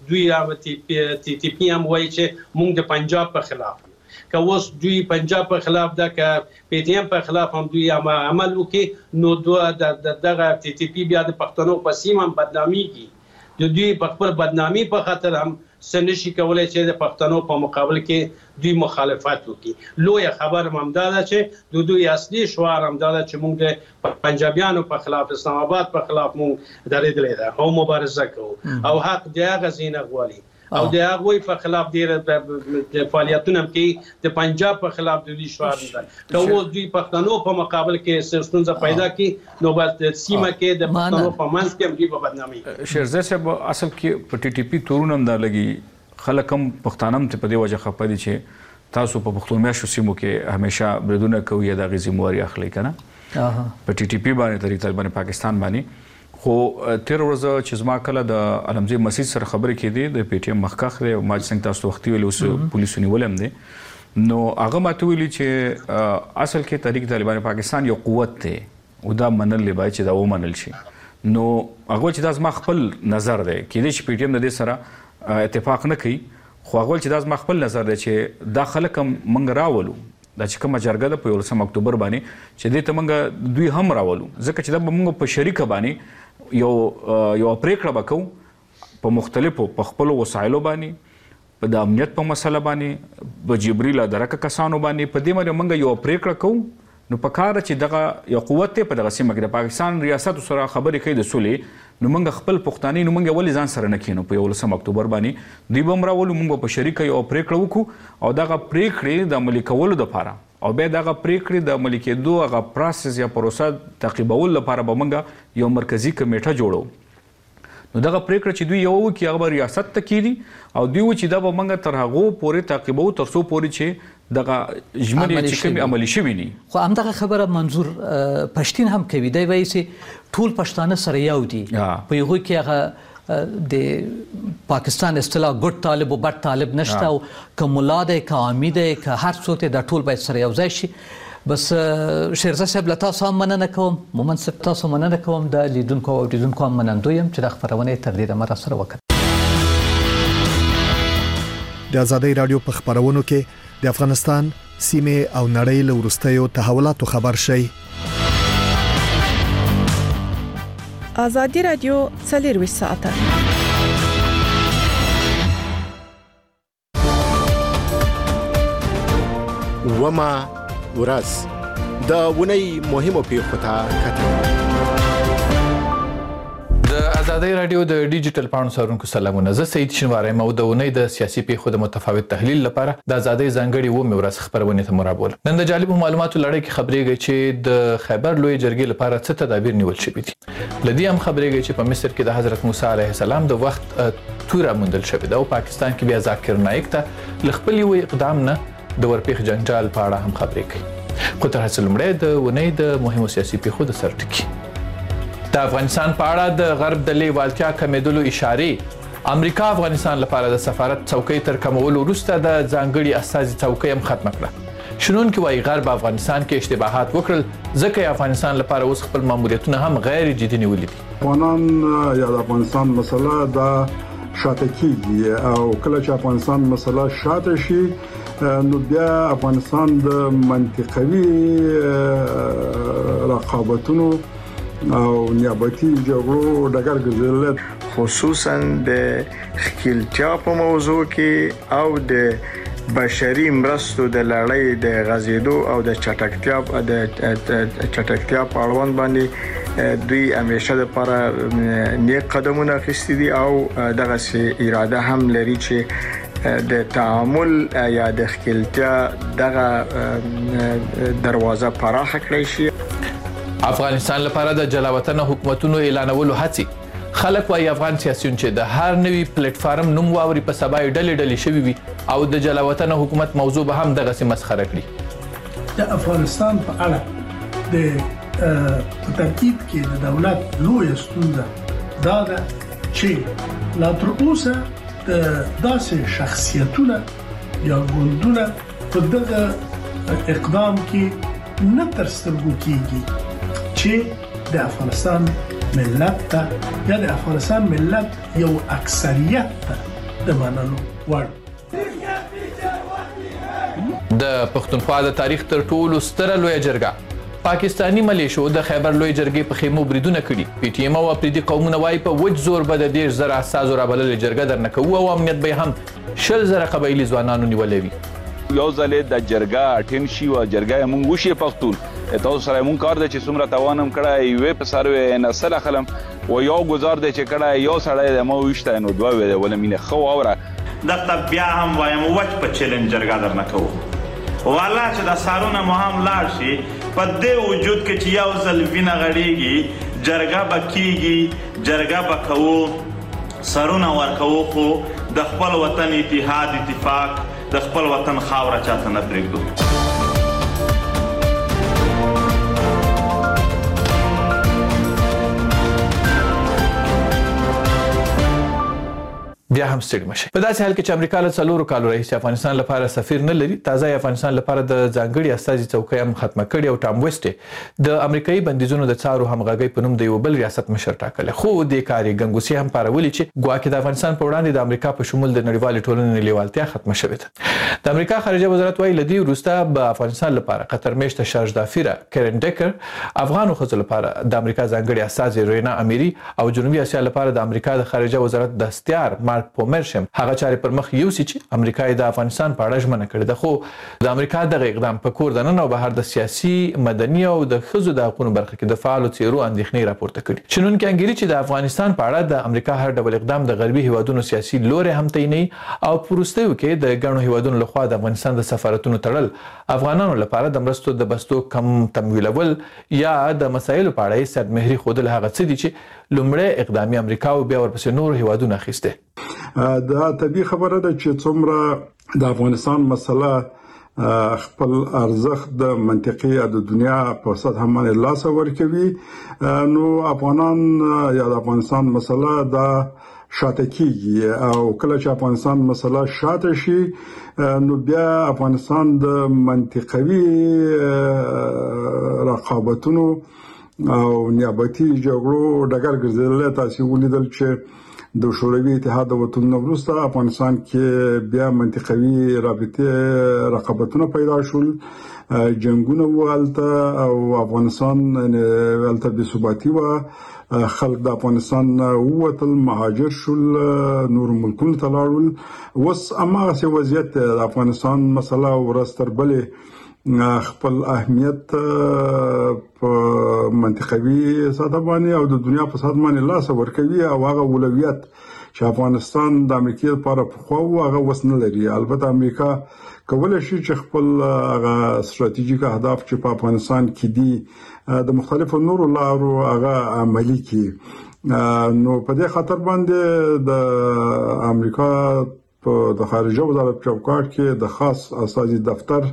دوی تی ټي پی هم وایي چې موږ د پنجاب په خلاف که اوس دوی پنجاب په خلاف ده که پی ټي ایم په خلاف هم دوی عمل وکړي نو دغه ټي ټي پی بیا د پښتنو په سیمه هم بدنامېږي. د دوی په خپل بدنامي په خاطر هم څه نشي کولی چې د پښتنو په مقابل کې دوی مخالفت وکړي. لویه خبر هم همدا ده چې د دوی اصلي شعار همدا ده چې موږ د پنجابیانو په خلاف اسلام آباد په خلاف موږ درېدلی ده او مبارزه کوو او حق د هغه ځای نه غواړي او د هغوی په خلاف ډېره فعالیتونه هم کوي. د پنجاب په خلاف د دوی شعار ده که اوس دوی پښتنو په مقابل کې ستونزه پیدا کړي نو بس د سیمه کې د پښتنو په منځ کې هم دوی په بدنامي. شیرزاد صاحب اصل کې په ټي ټي پی تورونه هم دا لګي خلک هم پښتانه هم په دې وجه خفه دي چې تاسو په پښتون میاشتو سیمو کې همیشه بریدونه کوي یا د هغې ذمهواري اخلئ که نه په ټي ټي پی باندې تحریک طالبان پاکستان باندې. خو تیر ورځ چې زما کله د علمزی مسجد سره خبرې کېدې د پی ټي ایم مخکښ دی ما چې څنګه تاسو وختي ویلي اوس پولیسو نیولی هم دی نو هغه ماته ویلي چې اصل کې تحریک طالبان پاکستان یو قوت دی او دا منلی باید چې دا ومنل شي. نو هغه چې دا زما خپل نظر دی کېدای شي پی ټي ایم د دې سره اتفاق نه کوي خو هغه چې دا زما خپل نظر دی چې دا خلک هم موږ راولو دا چې کومه جرګه ده په 11 اکتوبر باندې چې دې ته موږ دوی هم راولو ځکه چې دا به موږ په شریکه باندې یو پریکړه به کوو په مختلفو په خپلو وسایلو باندې په د امنیت په مسله باندې په جبري لا درکه کسانو باندې په دې باندې موږ یو پریکړه کوو نو په کار چې دغه یو قوت دی په دغه سیمه کې د پاکستان ریاست سره خبرې کوي د سولې نو موږ خپل پښتانه نو موږ ولې ځان سره نه کینو په 11 اکتوبر باندې دوی به هم راولو موږ په شریکه یو پریکړه وکړو او دغه پریکړې د عملي کولو دپاره او بیا دغه پریکړې د عملي کېدو هغه پروسس یا پروسه تعقیبولو لپاره به موږ یو مرکزي کمیټه جوړو. نو دغه پریکړه چې دوی یو وکړي هغه به ریاست ته کېږي او دوی چې دا به موږ تر هغو پورې تعقیبو تر څو پورې چې دغه ژمنې چې کومې عملي شوي دي. خو همدغه خبره منظور پښتين هم کوي دی وایي چې ټول پښتانه سره یو دي په هغوی کې هغه د پاکستان اصطلاح ګډ طالب او بد طالب نشته او که ملا دی که عامي دی که هر څوک دی دا ټول باید سره یو ځای شي. بس شیرزاد صاحب له تاسو هم مننه کوم مومن صاحب تاسو مننه کوم د لیدونکو او اوریدونکو هم منندوی یم چې د خپرونې تر دې دمه راسره وکړئ. د ازادۍ راډیو په خپرونو کې د افغانستان سیمه او نړۍ له وروستیو تحولاتو خبر شئ. ازادي راډیو 24 ساعته وما ورځ د ونی مهمو پیښو ته کتل. د ازادۍ راډیو د ډیجیټل پاڼو سرونکو سلامونه. زه سید شینواری مو د ونی د سیاسي پیښو د متفاوت تحلیل لپاره د ازادۍ ځانګړي و مورث خبرونه ته مرابول. نن د جالب معلوماتو لړۍ کې خبرېږي چې د خیبر لوی جرګې لپاره څه تدابیر نیول شوي دي. لدی هم خبرېږي چې په مصر کې د حضرت موسی علیه السلام د وخت توره موندل شوې ده او پاکستان کې بیا ذاکر نایک ته لخپل یو اقدام نه د ورپېخ جنجال په اړه هم خبرې کوي. خو تر هڅه لومړی د ونی د مهمو سیاسي پیښو د سر ټکي. د افغانستان په اړه د غرب د لیوالتیا کمیدلو اشارې امریکا افغانستان لپاره د سفارت څوکۍ تر کمولو وروسته د ځانګړي استازي څوکۍ هم ختمه کړه. شنونکي وايي غرب افغانستان کې اشتباهات وکړل ځکه افغانستان لپاره اوس خپل ماموریتونه هم غیر جدي نیولي دي. افغانان یا د افغانستان مسله دا شاته کیږي او کله چې افغانستان مسله شاته شي نو بیا افغانستان د منطقوي رقابتونو او نیابتي جګړو ډګر ګرځول خصوصا د خپلتیا په موضوع کې او د بشري مرستو د لړۍ د غزیدو او د چټکتیا په اړوند باندې دوی همیشه لپاره نیک قدمونه اخیستي دي او دغه سي اراده هم لري چې د تعامل یا د خپلتیا دغه دروازه پراخه کړی شي. افغانستان لپاره د جلاوطن حکومتونو اعلانولو هڅې. خلک وايي افغان سیاسيون چې د هر نوي پلیټ فارم نوم واوري په سبا ډلې ډلې شوي وي او د جلاوطن حکومت موضوع به هم دغه سي مسخره کړي. د افغانستان په اړه د ترکیب کې د دولت لوی ستونزه دا ده چې لا تر اوسه د داسې شخصیتونه یا ګوندونه په دغه اقدام کې نه تر سترګو کېږي چې د افغانستان ملت ته یا د افغانستان ملت یو اکثریت ته د منلو وړ. د پښتونخوا د تاریخ تر ټولو ستره لویه جرګه پاکستانی ملیشو د خیبر لوی جرګې په خیمو بریدونه کړي. پی ټی ایم او افریدي قومونه وايي په وج زور به د 10,000 اساسو رابللې جرګه درنه کوو او امنیت به هم 10,000 قبایلی ځوانانو نیولې وي. یو ځلې د جرګه اټین شي او جرګه مونږ وشي پښتون تاسو سره مونږ کار د چې څومره توانم کړه یو په سروي نسل خلم او یو گزار د چې کړه یو سړی د مو وشته نو دوه ویل ول مینه خو اوره د بیا هم وایم وچ په چیلنج جرګه درنه کوو والا چې د سارونه مهم لاړ شي په دې وجود کې چې یو ځل وینه غړيږي جرګه بکیږي جرګه بکوو سارونه ورکوو خو د خپل وطن اتحاد اتفاق د خپل وطن خاوره چاته نه پرېږدو. بیا هم ستړي مشي. په داسې حال کې چې امریکا له 4 کالو راهیسې افغانستان لپاره سفیر نه لري، تازه افغانستان لپاره د ځانګړي استازي څوکۍ هم ختمه کړې او ټام ویسټ د امریکایي بندیزونو د څارو همغږي په نوم د یو بل ریاست مشر ټاکل. خو د کاري ګنګوسي هم پارولي چې ګواکې د افغانستان په وړاندې د امریکا په شمول د نړیوال ټولنې لیوالتیا ختمه شوې ده. د امریکا خارجه وزارت وايي لدی وروسته به افغانستان لپاره قطر میشته شارج دافیره کیرن ډیکر، افغانو خزو لپاره د امریکا ځانګړي استازي رینا امیری او جنوبي اسیا لپاره د امریکا د خارجه وزارت دستیار مارک پومرشم هغه چارې پر مخ یوسي چې امریکا د افغانستان په اړه ژمنه کړې ده. خو د امریکا دغه اقدام په کور دننه او بهر د سیاسي، مدني او د ښځو د حقوقو برخه کې د فعالو څیرو اندېښنې راپورته کړي. شنونکي انګیري چې د افغانستان په اړه د امریکا هر ډول اقدام د غربي هیوادونو سیاسي لوري هم تعیني او پروستیو کې د ګڼو هیوادونو لخوا د افغانستان د سفارتونو تړل افغانانو لپاره د مرستو د بستو کم تمویلول یا د مسایلو په اړه سید مهری خودل هغه څه دي چې لومړی اقدامي امریکا او بیا ورپسې نور هیوادونه اخیسته. دا طبيعي خبره ده چې څومره د افغانستان مسله خپل ارزښت د منطقي د دنیا په سطح باندې لاس ورکوي نو افغانان یا د افغانستان مسله دا شاته کیږي او کله چې افغانستان مسله شاته شي نو بیا افغانستان د منطقوي رقابتونو او نیابتي جګړو ډګر ګرځیدل. تاسو ولیدل چې د شوروي اتحاد د وطن وروسته افغانستان کې بیا منطقوي رابطه رقابتونه پیدا شول، جنگونه والته او افغانستان ولته بې ثباتی و، خلک د افغانستان ووتل، مهاجر شول، نور ملکونو ته لاړل. اوس هماغسې وضعیت د افغانستان مسله ورځ تر بلې خپل اهمیت په منطقوي سطح باندې او د دنیا په سطح باندې لاس ورکوي او هغه اولویت چې افغانستان د امریکا لپاره په خو هغه وسنه لري. البته امریکا کولای شي چې خپل هغه ستراتیژیک اهداف چې په افغانستان کې دي د مختلفو نورو لارو هغه عملي کړي. نو په دې خاطر باندې د امریکا په د خارجه وزارت چوکاټ کې د خاص استازي دفتر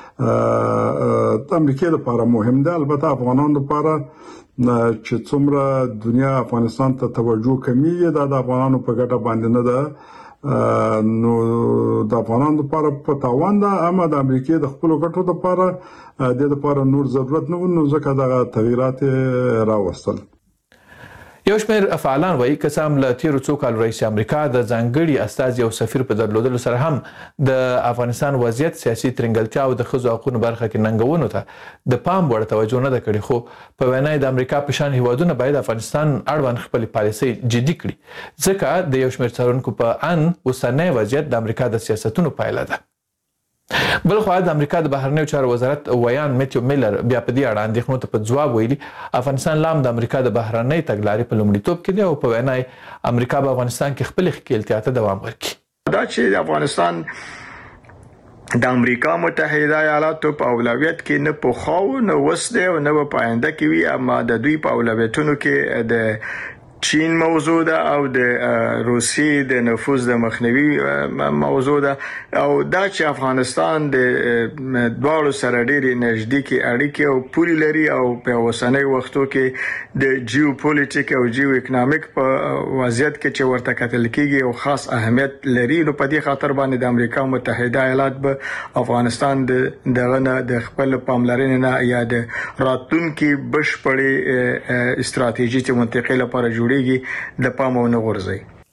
د امریکا لپاره مهم ده. البته افغانانو لپاره چې څومره دنیا افغانستان ته توجه کوي دا د افغانانو په ګټه باندې نه ده، نو د افغانانو لپاره په تاوان ده، اما د امریکا د خپل ګټو لپاره د لپاره نور ضرورت نه و، نو ځکه دا تغیرات راوستل. یو شمېر فعالان وایي که څه هم له تیرو څو کالو راهیسې امریکا د ځانګړي استازي او سفیر په درلودلو سره هم د افغانستان وضعیت، سیاسي ترنګلتیا او د ښځو حقوقو برخه کې ننګونو ته د پام وړ توجه نه ده کړې. خو په وینا د امریکا په شان هیوادونه باید افغانستان اړوند خپلې پالیسۍ جدي کړي، ځکه د یو شمېر څارونکو په ان اوسنی وضعیت د امریکا د سیاستونو پایله ده. بل خو د امریکا د بهرنیو چارو وزارت ویان میتیو میلر بیا په دې اړه اندېښنو ته په ځواب ویلي افغانستان لام د امریکا د بهرنۍ تګلارې په لومړیتوب کې دی او په وینا امریکا په افغانستان کې خپل ښکېلتیا ته دوام ورکړي. دا چې افغانستان د امریکا متحده ایالاتو په اولویت کې نه پوښاو نه وسده او نه په آینده کې وي، اما د دوی په اولویتونو کې د چین موضوع ده او د روسي د نفوذ د مخنیوي موضوع ده او دا چې افغانستان د دواړو سره ډېری نږدې اړیکې او پولي لري او په اوسنۍ وختو کې د جیوپولیټیک او جیو اکونومیک په وضعیت کې چې ورته کتل کېږي او خاص اهمیت لري. نو په دې خاطر باندې د امریکا متحده ایالات به افغانستان دغه نه د خپل پاملرنې نه یا د راتلونکي بشپړې استراتیژي چې منطقې لپاره د پام او نه غورځي.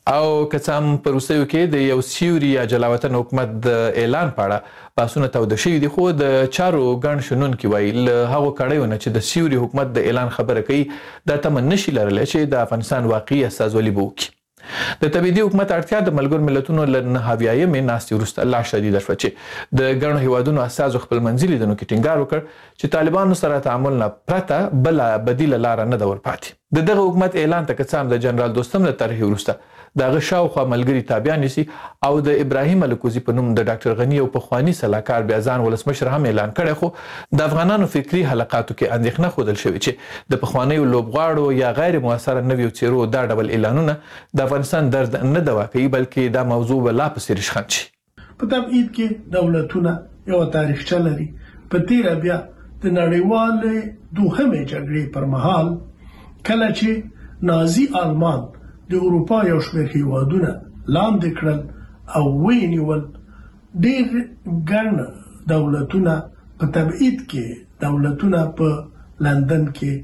او که څه هم په وروستیو کې د یو سیوري یا جلاوطن حکومت د اعلان په اړه بحثونه توده شوي دي، خو د چارو ګڼ شنونکي وایي له هغو کړیو نه چې د سیوري حکومت د اعلان خبره کوي دا تمه نشي لرلی چې د افغانستان واقعي استازولي به وکړي. د تبعیدي حکومت اړتیا د ملګرو ملتونو له 9 ناستې وروسته لا شدیده شوه چې د ګڼو هیوادونو استازو خپل منځي لیدنو کې ټینګار وکړ چې طالبانو سره تعامل نه پرته بله بدیله لاره نه ده ورپاتې. د دغه حکومت اعلان ته که څه هم د جنرال دوستم له طرحې وروسته د هغه شاوخوا ملګري تابع نیسي او د ابراهیم الکوزي په نوم د ډاکټر غني یو پخواني سلاکار بیا ځان ولسمشر هم اعلان کړی، خو د افغانانو فکري حلقاتو کې اندېښنه ښودل شوې چې د پخوانیو لوبغاړو یا غیر مؤثره نویو څیرو دا ډول اعلانونه د افغانستان درد نه دوا کوي، بلکې دا موضوع به لا پسې رشخند شي. په تبعید کې دولتونه یو تاریخچه لري. په تیره بیا د نړیوالې دوهمې جګړې پر مهال کله چې نازي آلمان د اروپا یو شمېر هیوادونه لاندې کړل او ونیول، ډېر ګڼ دولتونه په تبعید کې دولتونه په لندن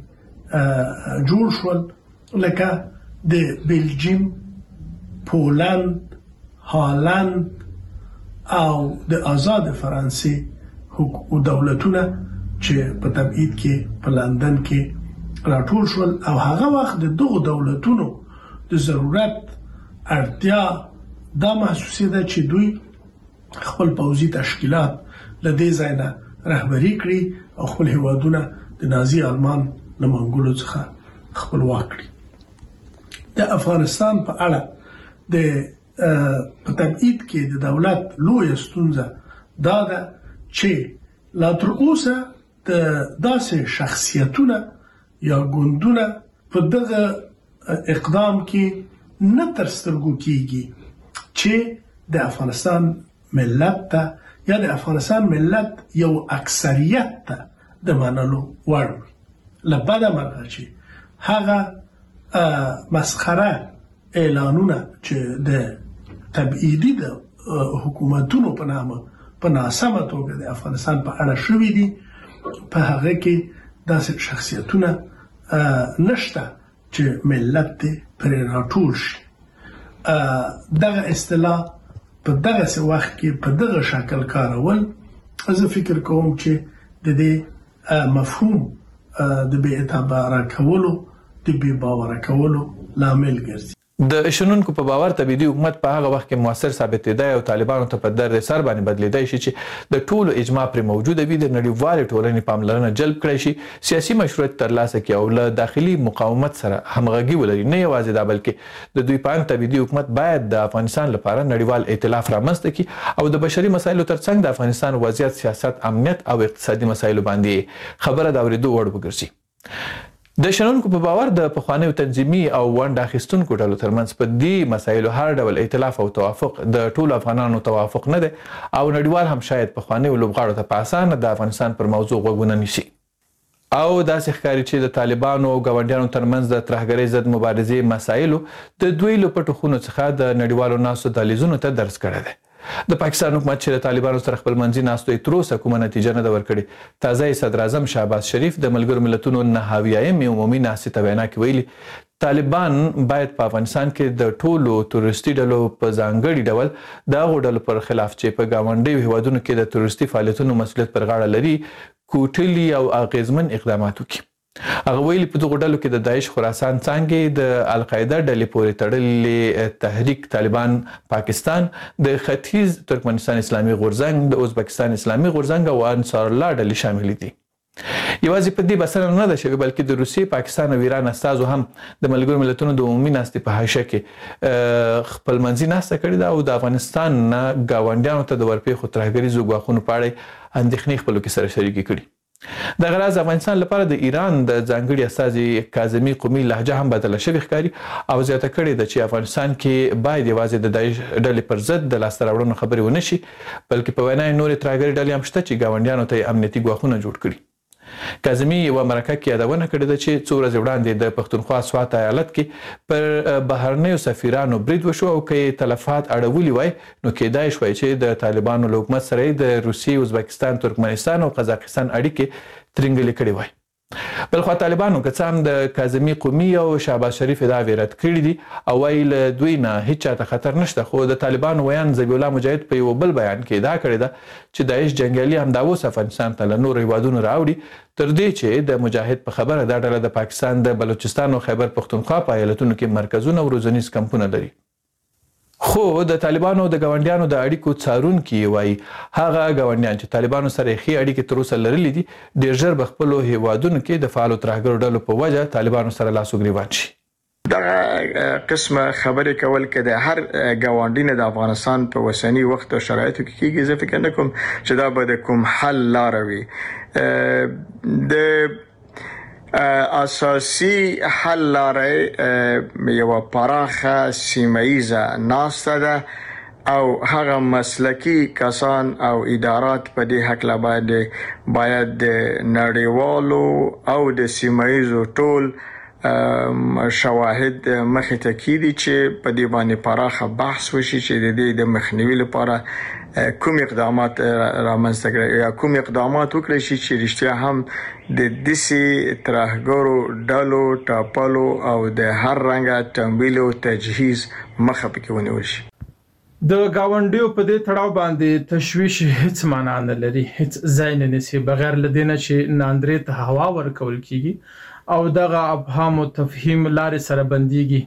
کې جوړ شول، لکه د بلجیم، پولند، هالند او د آزاد فرانسې دولتونه چې په تبعید کې په لندن کې راټول شول. او هغه وخت د دغو دولتونو د ضرورت اړتیا دا محسوسېده چې دوی خپل پوځي تشکیلات له دې ځای نه رهبري کړي او خپل هیوادونه د نازي آلمان له منګولو څخه خپلواک کړي. د افغانستان په اړه د په تبعید کې د دولت لویه ستونزه دا ده چې لا تر اوسه د داسې شخصیتونه یا ګوندونه په دغه اقدام کې نه تر سترګو کیږي چې د افغانستان ملت ته یا د افغانستان ملت یو اکثریت ته د منلو وړ وي. له بده مرغه چې هغه مسخره اعلانونه چې د تبعیدي د حکومتونو په نامه په ناسمه توګه د افغانستان په اړه شوي دي، په هغه کې داسې شخصیتونه نشته چې ملت دې پرې راټول شي. دغه اصطلاح په دغه وخت کې په دغه شکل کارول زه فکر کوم چې د دې مفهوم د بې اعتباره کولو، د بې باوره کولو لامل ګرځي. د شنونکو په باور تبعیدي حکومت په هغه وخت کې موثر ثابتېدای او طالبانو ته په درد سر باندې بدلېدای شي چې د ټولو اجماع پرې موجوده وي، د نړیوالې ټولنې پاملرنه جلب کړی شي، سیاسي مشروعیت ترلاسه کړي او له داخلي مقاومت سره همغږي ولري. نه یوازې دا بلکې د دوی په اند تبعیدي حکومت باید د افغانستان لپاره نړیوال ائتلاف رامنځته کړي او د بشري مسایلو ترڅنګ د افغانستان وضعیت، سیاست، امنیت او اقتصادي مسایلو باندې خبره د اورېدو وړ وګرځي. د شنونکو په باور د پخوانیو تنظیمي او ونډه اخیستونکو ډلو ترمنځ په دې مسایلو هر ډول ائتلاف او توافق د ټولو افغانانو توافق نه دی او نړیوال هم شاید پخوانیو لوبغاړو ته په اسانه د افغانستان پر موضوع غوږونه نیسي. او داسې ښکاري چې د طالبانو او ګاونډیانو ترمنځ د ترهګرۍ ضد مبارزې مسایلو د دوی له پټو خونو څخه د نړیوالو ناستو دهلیزونو ته درز کړی دی. د پاکستان حکومت چې د طالبانو سره خپل منځي ناستو تر اوسه کومه نتیجه نه ده ورکړې. تازه صدر اعظم شهباز شریف د ملګرو ملتونو 9 عمومي ناستې ته وینا کې ویلي طالبان باید په افغانستان کې د ټولو تروریستي ډلو په ځانګړي ډول د هغو ډلو پر خلاف چې په ګاونډیو هیوادونو کې د تروریستي فعالیتونو مسؤلیت پر غاړه لري کوټلي او اغیزمن اقدامات وکړي. هغه ویلي په دغو ډلو کې د داعش خراسان څانګې، د القاعده ډلې پورې تړلې تحریک طالبان پاکستان، د ختیځ ترکمنستان اسلامي غورځنګ، د ازبکستان اسلامي غورځنګ او انصار الله ډلې شامل دي. یوازې په دې بسنه نه ده شوې بلکې د روسیې، پاکستان او ایران استازو هم د ملګرو ملتونو د عمومي ناستې په حاشیه کې خپل منځي ناسته کړې ده او د افغانستان نه ګاونډیانو ته د ورپېښو ترهګریزو ګواښونو په اړه اندېښنې خپلو کې سره شریکې کړي. دغه راز افغانستان لپاره د ایران د ځانګړي استازي کاظمي قومي لهجه هم بدله شوې ښکاري او زیاته کړې ده چې افغانستان کې باید یوازې د داعش ډلې پر ضد د لاسته راوړنو خبرې ونه شي بلکې په وینا یې نورې ترهګرې ډلې هم شته چې ګاونډیانو ته یې امنیتي ګواښونه جوړ کړي. کاظمي یوه مرکه کې یادونه کړې ده چې څو ورځې وړاندې د پښتونخوا سوات ایالت کې پر بهرنیو سفیرانو برید وشو او که یې تلفات اړولي وای نو کېدای شوی چې د طالبانو له حکومت سره د روسیې، ازبکستان، ترکمنستان او قزاقستان اړیکې ترنګلې کړې وای. بلخوا طالبانو که څه هم د کاظمي قومي او شهباز شریف دا ویرت کړي دي او وایي له دوی نه هیڅ چاته خطر نشته، خو د طالبانو ویان ذبیح الله مجاهد په یو بل بیان کې دا کړې ده چې داعش جنګیالي همدا اوس افغانستان ته له نورو هیوادونو راوړي تر دې چې د مجاهد په خبره دا ډله د پاکستان د بلوچستان او خیبر پښتونخوا په ایالتونو کې مرکزونه او روزنیز کمپونه لري. خو د طالبانو د ګاونډیانو د اړیکو څارونکي وایي هغه ګاونډیان چې طالبانو سره ښې اړیکې تر اوسه لرلې دي ډېر ژر به خپلو هیوادونو کې د فعالو ترهګرو ډلو په وجه طالبانو سره لاس و ګریوان شي. دغه قسمه خبرې کول که د هر ګاونډي نه د افغانستان په اوسني وخت او شرایطو کې کېږي، زه فکر نه کوم چې دا به د کوم حل لاره وي. د اساسي حل لاره یو پراخه سیمه‌ایزه ناسته ده او هغه مسلکی کسان او ادارات په دې حق باید د نړیوالو او د سیمه‌ایزو ټول شواهد مخې ته کیدي چې په دې باندې پراخه بحث وشي چې د دې د مخنیوي لپاره کوم اقدامات رامنځته کړي یا کوم اقدامات وکړي شي چې رښتیا هم د دسي ترهګرو ډلو ټاپلو او د هر رنګه تمویل او تجهیز مخه پکې ونیول شي. د گاونډیو په دې تړاو باندې تشویش هیڅ معنا نه لري، هیڅ ځای نه نیسي بغیر له دې نه چې ناندرې ته هوا ورکول کیږي او دغه ابهام او تفهیم لارې سره بنديږي.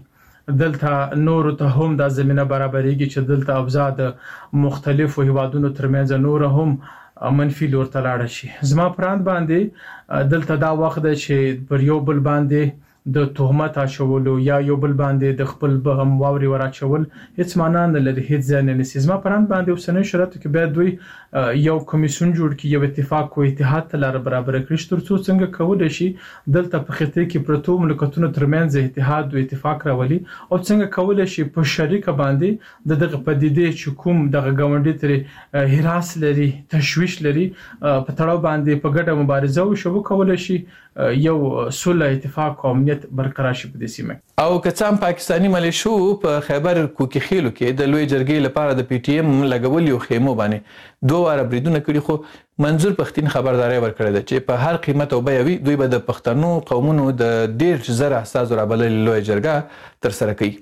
دلته نور ته هم د زمينه برابرېږي چې دلته ابزا د مختلفو هیوادونو ترمنځ نور هم منفي لور ته لاړ شي. زما پراند باندې دلته دا وخت دی چې پر یو بل باندې د تهمت اچولو یا یو بل باندې د خپل بهم واوري وراچول هیڅ معنا نه لري، هیڅ ځای نه نیسي. زما پراند باندې اوسنۍ شرایطو کې باید دوی یو کمیسیون جوړ کړي، یو اتفاق او اتحاد ته لاره برابر کړي ترڅو څنګه کولی شي دلته په خطې کې پرتو مملکتونو ترمنځ اتحاد او اتفاق راولي او څنګه کولی شي په شریکه باندې دغه پدیدې چې کوم دغه ګاونډي ترې هراس لري، تشویش لري، په تړاو باندې په ګډه مبارزه وشو کولی شي یو صلح اتفاق او امنیت برقرار شي په دې سیمه. او کڅام پاکستانی ملیشو په خیبر کوکي خیلو کې د لوی جرګې لپاره د پی ټی ایم لګولي خیمو باندې دوه واره بریدونه کړي، خو منظور پښتين خبرداري ورکړه ده چې په هر قیمت او بیاوي دوی به د پښتنو قومونو د 1.5 اساس رابلل لوی جرګه تر سره کوي.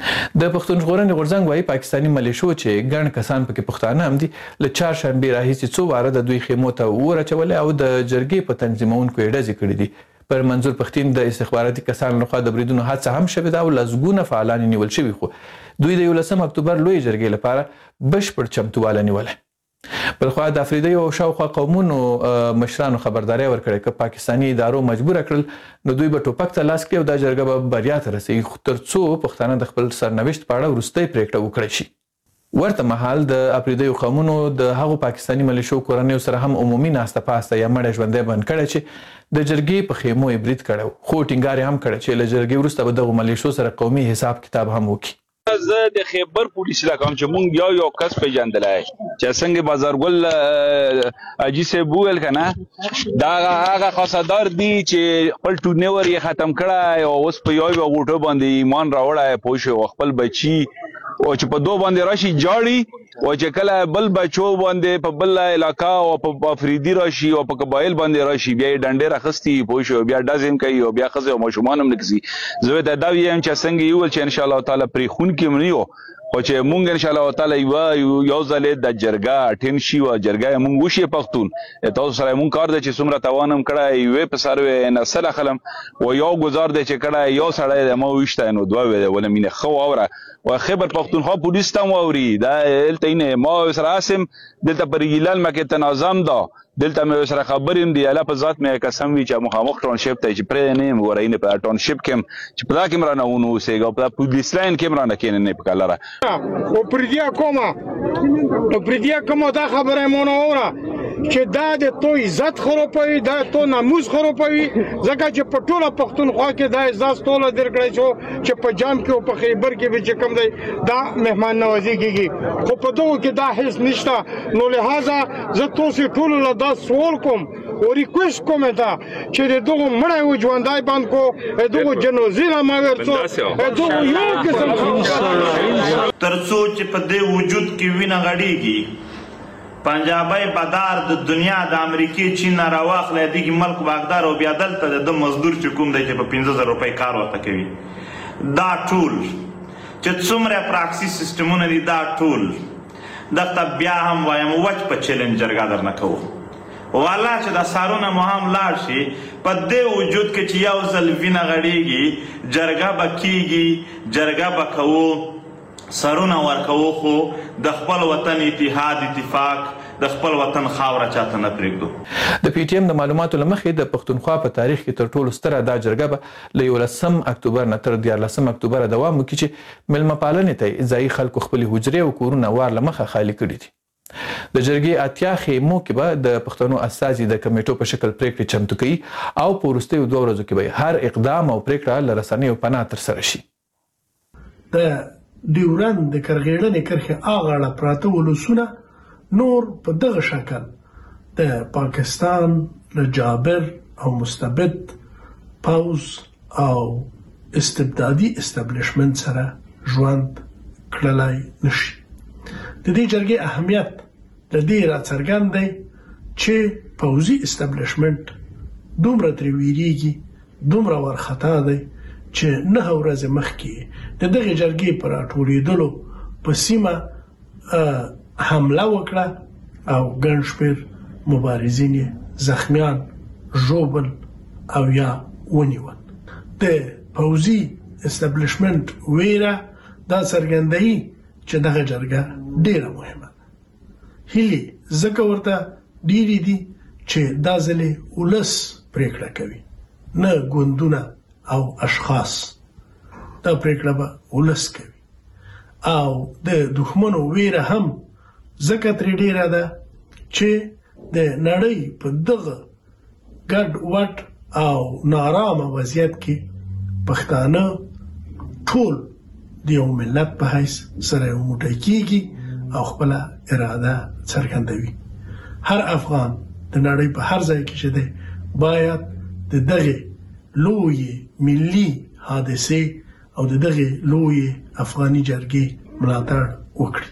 د پښتون ژغورنې غورځنګ وايي پاکستانی ملیشو چې ګڼ کسان پکې پښتانه هم دي له چهارشنبې راهیسې څو واره د دوی خیمو ته ورچولې او د جرګې په تنظیمونکو یې ډزې کړې دي. پر منظور پښتين د استخباراتي کسانو لخوا د بریدونو هڅه هم شوې ده او لزګونه فعالان نیول شوي، خو دوی د 11 اکتوبر لوی جرګې لپاره بشپړ چمتواله نیوله. بلخوا د افریدي او شاوخوا قومونو مشرانو خبرداري ورکړه چې پاکستاني ادارو مجبور کړل نو دوی به ټوپک ته لاس کړي او د جرګه به بریا ته رسېږي ترڅو پښتانه د خپل سرنوشت په اړه وروستۍ پریکړه وکړي شي. ورته مهال د افریدي قومونو د هغو پاکستاني ملیشو کورنیو سره هم عمومي ناسته پاسته یا مړه ژوندۍ بند کړي چې د جرګې په خیمو یې برید کړو، خو ټینګار هم کړی چې له جرګې وروسته به دغو ملیشو سره قومي حساب کتاب هم وکړي. زه د خیبر پولیس علاقم چې مونږ یو کس پیژندلای چې څنګه بازارګل اجي سه بوول کنه دا هغه خاصدار دی چې خپل ټونور یې ختم کړای او اوس په یو غوټو باندې ایمان راوړای پوه خپل بچي او چې په دوه باندې راشي جاړي او چې کله بل بچو باندې په بل علاقہ او په افریدي راشي او په قبایل باندې راشي بیا ډنډه راخستي پوه شو بیا دازم کوي او بیا خزه او ماشومان هم نکسي. زه دا ویم چې څنګه یو چې ان شاء الله تعالی پری خون کې منیو او چې مونږ ان شاء الله تعالی یو ځلې د جرګه ټیم شي او جرګه مونږ وشي پښتون تاسو سره مونږ کار د چې څومره توانم کړای وې په سروي نسل خلم او یو گزار د چې کړای یو سړی د مو وشته نو دوه وې ولا مینه خو اوره او خبر پښتونخوا پولیس ته موري دا التینه ما سره اسم دلته پر ګیلال مکه تنظیم دا دلته مې سره خبریم دی الله په ذات مې قسم وی چې مخامخ ټاونشپ ته چې پرې نه مورینه په ټاونشپ کې چې په دا کې مرانه ونو سیګو په پولیس لاین کې مرانه کې نه پکاله او پردیا کومه دا خبره مونږ اوره چې دا د تو عزت خرابوي دا تو ناموس خرابوي ځکه چې په ټوله پښتونخوا کې دا عزت ټوله درکړی شو چې په جام کې او په خیبر کې به چې کوم دی دا مهمان نوازي کیږي خو په دغه کې دا هیڅ نشته نو لہذا زه تاسو ټول له دا سوال کوم او ریکوست کوم دا چې دغه مړی و ژوندای باندې کو دغه جنوزینا ماګر دغه یو قسم ترڅو چې په دې وجود کې وینه غړيږي پنجابی بدار د دنیا د امریکې چین نه راواخلی دغې ملک واکدار او بیا دلته د مزدور چې کوم دی چې په 15,000 روپۍ کار ورته کوي. دا ټول چې څومره پراکسي سیسټمونه دي دا ټول دغه بیا هم وایم وچ په چیلنج جرګه درنه کوو. والله چې دا سارونه مو هم لاړ شي په دې وجود کې چې یو ځل وینه غړېږي جرګه به کیږي جرګه به کوو سرونه ورکوو خو د خپل وطن اتحاد اتفاق د خپل وطن خاوره چاته نه پرېږدو. د پی ټی ایم د معلوماتو له مخې د پښتونخوا په تاریخ کې تر ټولو ستره دا جرګه به له 11 اکتوبر نه تر 14 اکتوبر دوام وکړي چې میلمه پالنې ته ځایي خلکو خپلې حجرې او کورونه وار له مخه خالي کړي دي. د جرګې اتیا خیمو کې به د پښتنو استازي د کمیټو په شکل پریکړې چمتو کوي او په وروستیو 2 ورځو کې به هر اقدام او پریکړه له رسنیو پناه ترسره شي. د ډیورند د کرغېړنې کرښې اغاړه پراته ولسونه نور په دغه شکل د پاکستان له جابر او مستبد پوز او استبدادي استبلیشمنت سره ژوند کړلای نشي. د دې جرګې اهمیت د دې راڅرګند دی چې پوزي استبلیشمنت دومره ترې ویریږي دومره ورخطا دی چې 9 ورځې مخکې د دغه جرګې پر راټولېدلو په سیمه حمله وکړه او ګڼ شمېر مبارزین زخمیان ژوبل او یا ونیول. د پوزي استبلیشمنت ویره دا څرګندوي چې دغه جرګه ډیره مهمه ده. هیلې ځکه ورته ډیرې دي چې دا ځلې ولس پریکړه کوي نه ګوندونه او اشخاص. دا پریکړه به ولس کوي او د دښمنو ویره هم ځکه ترې ډیره ده چې د نړۍ په دغه ګډ وډ او نارامه وضعیت کې پښتانه ټول د یو ملت په حیث سره یو موټی کیږي او خپل اراده څرګندوي. هر افغان د نړۍ په هر ځای کې چې دی باید د دغه لوی ملي حادثه او د دغه لوی افغاني جرګې ملاتړ وکړي.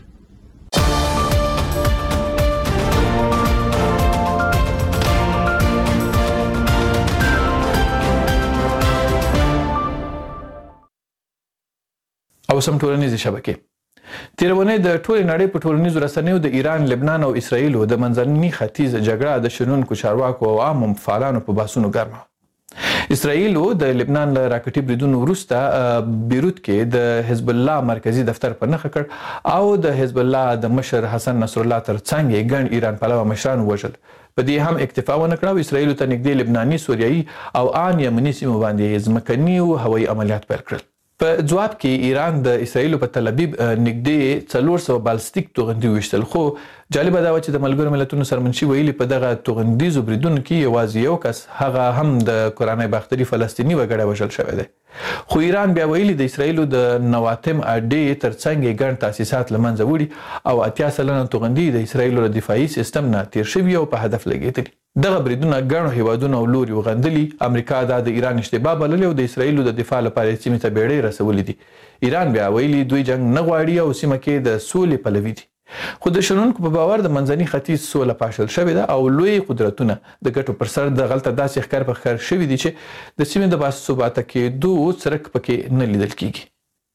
او سم ټولنیزې شبکې تیرونه د ټولې نړۍ په ټولنیزو رسنیو د ایران، لبنان او اسرائیل د منځني ختیځ جګړه د شنونکو چارواکو او عامو فعالانو په باسونو ګرمه. اسرائیل د لبنان له راکټي بریدونو وروسته بیروت کې د حزب الله مرکزی دفتر په نښه کړ او د حزب الله د مشر حسن نصر الله ترڅنګ ګڼ ایران پلوه مشران وژل. په دې هم اکتفا ونه کړه او اسرائیل ته نږدې لبناني، سوریایي او ان یمني سیمو باندې ځمکني او هوایي عملیات پیل کړل. په جواب کې ایران د اسرائیل په تل ابیب نږدې 400 بالستیک توغندي وشتل. خو جالب دا و چې د ملګرو ملتونو سرمنشي ویلي په دغه توغندیزو بریدونو کې یوازې یو کس، هغه هم د قرآني باختري فلسطیني وګړی وژل شوی دی. خو ایران بیا ویلي د اسرائیل د نواتم اډې ترڅنګ ګڼ تاسیسات لمنځه وړي او 80 سلنه توغندي د اسرائیل د دفاعي سیستم نه تیر شوي او په هدف لګیدلي. دغه بریدونه ګڼو هیوادونو او لوري وغندلي. امریکا د ایران اشتباه بللې او د اسرائیل د دفاع لپاره سیمې ته بیړۍ رسولې دي. ایران بیا ویلي دوی جنگ نه غواړي او سیمه کې د سولې پلوي دي. خو د شنونکو په باور د منځني ختیځ سوله پاشل شوې ده او لوی قدرتونه د ګټو پر سر د غلطه داسې ښکار په ښکار شوي دي چې د سیمې د باثباته کېدو څرک پکې نه لیدل کیږي.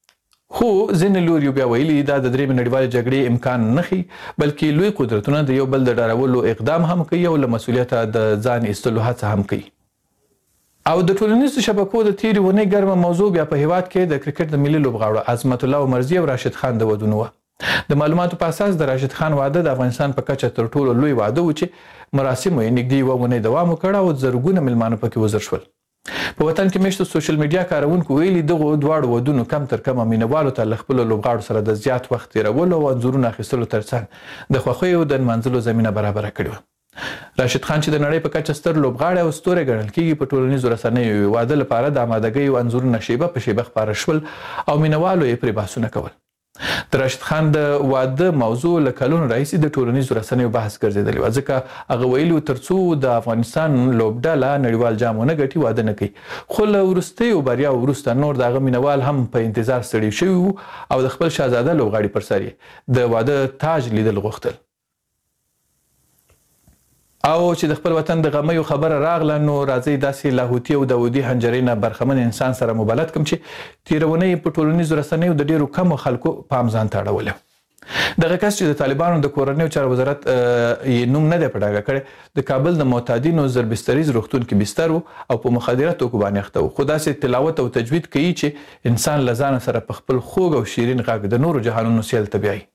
خو ځینې لوري بیا ویلي دا د درېیمې نړیوالې جګړې امکان نه ښیي، بلکې لوی قدرتونه د یو بل د ډارولو اقدام هم کوي او له مسؤلیته د ځان ایستلو هڅه هم کوي. او د ټولنیزو شبکو د تیرې ونې ګرمه موضوع بیا په هیواد کې د کرکټ د ملي لوبغاړو عظمت الله عمرزي او راشد خان د ودونو وه. د معلوماتو په اساس د راشد خان واده د افغانستان په کچه تر ټولو لوی واده و چې مراسمو یې نږدې یوه اونۍ دوام وکړ او زرګونه میلمانه پکې وزر شول. په وطن کې میشتو سوشل میډیا کاروونکو ویلي دغو دواړو ودونو کم تر کمه مینوالو ته له خپلو لوبغاړو سره د زیات وخت تېرولو او انځورونو اخیستلو ترڅنګ د خوښیو د نمانځلو زمینه برابره کړې وه. راشد خان چې د نړۍ په کچه ستر لوبغاړی او ستوری ګڼل کیږي په ټولنیزو رسنیو واده لپاره د آمادګۍ او انځورونه شیبه په شیبه خپاره شول او مینوالو یې پرې بحثونه کول. د راشد خان د واده موضوع له کلونو راهیسې د ټولنیزو رسنیو بحث ګرځېدلې وه، ځکه هغه ویلي تر څو د افغانستان لوبډله نړیوال جام ونه ګټي واده نه کوي. خو له وروستیو بریاو وروسته نور د هغه مینوال هم په انتظار ستړي شوي وو او د خپل شهزاده لوبغاړي پر سر یې د واده تاج لیدل غوښتل. او چې د خپل وطن د غمیو خبره راغله نو راځي داسې لاهوتي او داودي حنجرې نه برخمن انسان سره مبلد کوم چې تیرونی په ټولنیزو رسنیو د ډیرو کم خلکو پام ځان ته اړولی دغه کس چې د طالبانو د کورنیو چارو وزارت یې نوم نه دی په ډاګه کړی د کابل د معتادینو زربستریز روغتون کې بستر او په مخدره توکو باندې اخته و خو داسې تلاوت او تجوید کوي چې انسان له ځانه سره په خپل خوږ او شیرین غږ د نورو جهانونو سیل ته بیایي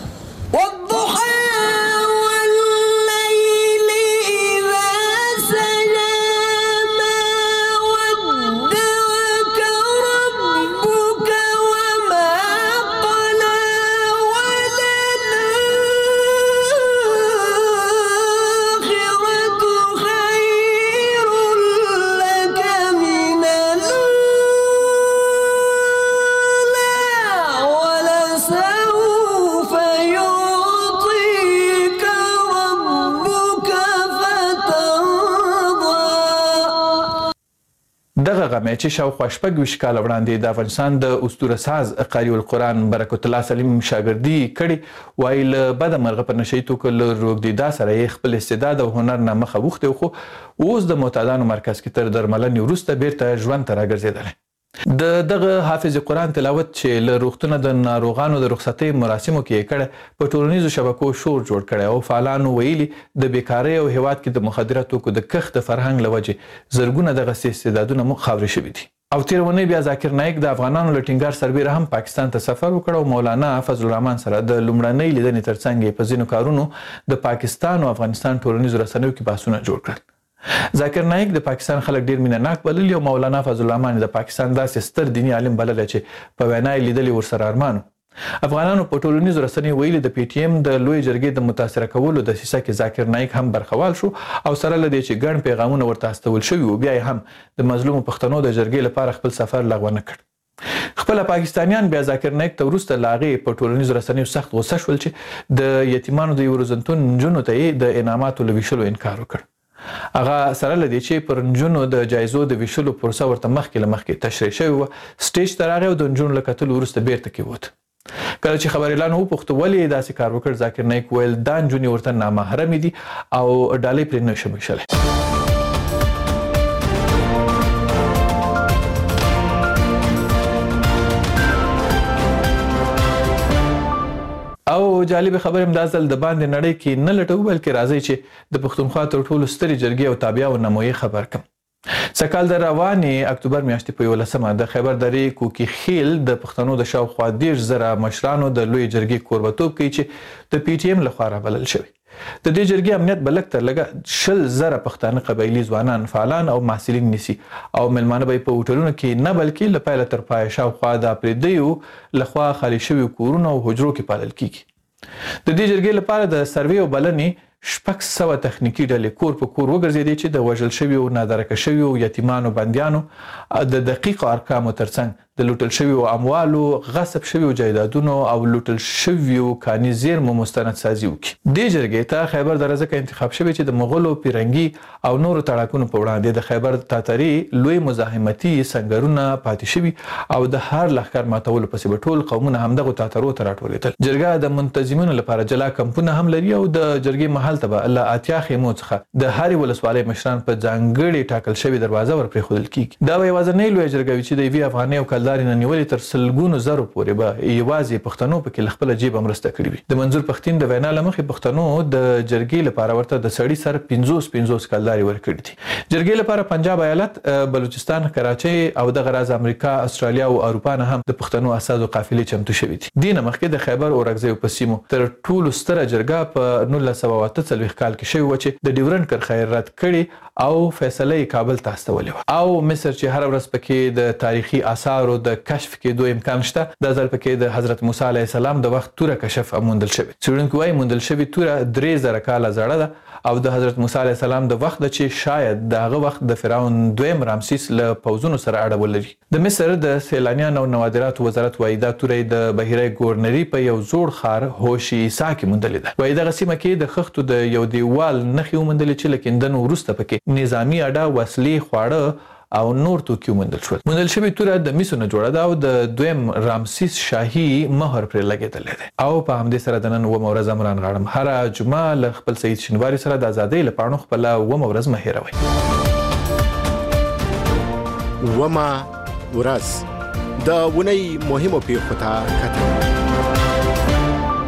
دغه غمه چې شاوخوا شپږ ویشت کاله وړاندې د افغانستان د اسطوره ساز قاری القرآن برکت الله سلیم شاګردي کړي وایي له بده مرغه په نشهیي توکو له روږدېدا سره یې خپل استعداد او هنر نه مخه وښتی خو اوس د معتادانو مرکز کې تر درملنې وروسته بیرته ژوند ته راګرځېدلی د دغه حافظ قرآن تلاوت چې له روغتونه د ناروغانو د رخصتۍ مراسمو کې یې کړی په ټولنیزو شبکو شور جوړ کړی او فعالانو ویلي د بیکارۍ او هیواد کې د مخدره توکو د کښت د فرهنګ له وجې زرګونه دغسې استعدادونه مو خاورې شوي دي او تیر اونۍ بیا ذاکر نایک د افغانانو له ټینګار سربیره هم پاکستان ته سفر وکړ او مولانا فضل الرحمن سره د لومړنۍ لیدنې ترڅنګ یې په ځینو کارونو د پاکستان او افغانستان ټولنیزو رسنیو کې بحثونه جوړ کړل ذاکر نایک د پاکستان خلک ډیر مینه ناک بللی او مولانا فضل الرحمن د پاکستان داسې ستر دینی عالم بللی چې په وینا یې لیدلي ورسره ارمانو افغانانو په ټولنیزو رسنیو ویلي د پی ټی ایم د لوی جرګې د متاثره کولو دسیسه کې ذاکر نایک هم برخوال شو او سره له دې چې ګڼ پیغامونه ورته استول شوي و بیا یې هم د مظلومو پښتنو د جرګې لپاره خپل سفر لغوه نه کړ خپل پاکستانیان بیا ذاکر نایک ته وروسته له هغې په ټولنیزو رسنیو سخت غوسه شول چې د یتیمانو د یو روزنتون نجونو ته یې د انعاماتو له ویشلو انکار وکړ هغه سره له دې چې پر نجونو د جایزو د ویشلو پروسه ورته مخکې له مخکې تشریح شوې وه سټیج ته راغی او د نجونو له کتلو وروسته بیرته کېوت کله چې خبریالانو وپوښته ولې یې داسې کار وکړ ذاکر نایک ویل دا نجونې ورته نامحرمې دي او ډالۍ پرې نه شم ویشلی او جالب خبر هم دا ځل د باندې نړۍ کې نه لټو بلکې راځي چې د پښتونخوا تر ټولو سترې جرګې او تابعه او نمایي خبر کم سکهال د روانې اکتوبر میاشتې په 11مه د خیبر درې کوکي خیل د پښتنو د شاوخوا 10,000 مشرانو د لوی جرګې کوربتوب کوي چې د پی ټی ایم لخوا رابلل شوی د دې جرګې امنیت به لږ تر لږه 10,000 پښتانه قبایلي ځوانان فعالان او محصلین نیسي او مېلمانه به یې په هوټلونو کې نه بلکې له پیله تر پایه شاوخوا د پردیو لخوا خالي شوي کورونو او حجرو کې پالل کیږي د دې جرګې لپاره د سروې او بلنې 600 تخنیکی ډلې کور په کور وګرځېدې چې د وژل شویو نادرکه شویو یتیمانو بندیانو د دقیق ارقامو ترڅنګ د لوټل شویو اموالو غصب شویو جایدادونو او لوټل شویو کاني زیرمو مستند سازي وکړي دې جرګې ته خیبر دره ځکه انتخاب شوی چې د مغولو پیرنګي او نورو تړاکونو په وړاندې د خیبر تاتاري لوی مزاحمتي سنگرونه پاتې شوي او د هر لښکر ماتولو پسې به ټول قومونه همدغو تاترو ته راټولېدل جرګه د منتظمینو لپاره جلا کمپونه هم لري او د جرګې محل ته به له اتیا خیمو څخه د هرې ولسوالۍ مشران په ځانګړې ټاکل شوې دروازه ور پرېښودل کیږي دا به یوازینۍ لویه جرګه وي چې د یوې افغانۍ او کلدارې نه نیولې تر سلګونو زرو پورې به یوازې پښتنو پکې له خپله جیبه مرسته کړې وي د منظور پښتین د وینا له مخې پښتنو د جرګې لپاره ورته د سړي سر 50 کلدارې ورکړي دي جرګې لپاره پنجاب ایالت بلوچستان کراچۍ او دغه راز امریکا استرالیا او اروپا نه هم د پښتنو اساسو قافلې چمتو شوي دي دې نه مخکې د خیبر اورکزیو په سیمو تر ټولو ستره جرګه په 1948 کال کې شوې وه چې د ډیورنډ کرښه رد کړې او فیصله یې کابل ته استولې وه او مصر چې هره ورځ پکې د تاریخي آثارو د کشف کېدو امکان شته دا ځل پکې د حضرت موسی علیه السلام د وخت توره کشف موندل شوې څېړونکي وایي موندل شوې توره 3000 کاله زړه ده او د حضرت موسی علیه السلام د وخت ده چې شاید د هغه وخت د فرعون دویم رامسیس له پوځونو سره اړه ولري د مصر د سیلانیانو او نوادراتو وزارت وایي دا توره د بحیره ګورنري په یو زوړ ښار هوشي عیسی کې موندلې ده وایي دغه سیمه کې د خښتو د یو دیوال نښې وموندلې چې له کیندنو وروسته پکې نظامي اډه وسلې خواړه او نور توکي موندل شول. موندل شوی توره د میسو نه جوړه ده او د دویم رامسیس شاهي مهر پرې لګېدلی دی او په همدې سره د نن اوومه ورځ امران غاړم هره جمعه له خپل سید شینواري سره د ازادۍ له پاڼو خپله اوومه ورځ مه هېروئ. اوومه ورځ د اونۍ مهمو پیښو ته کتل.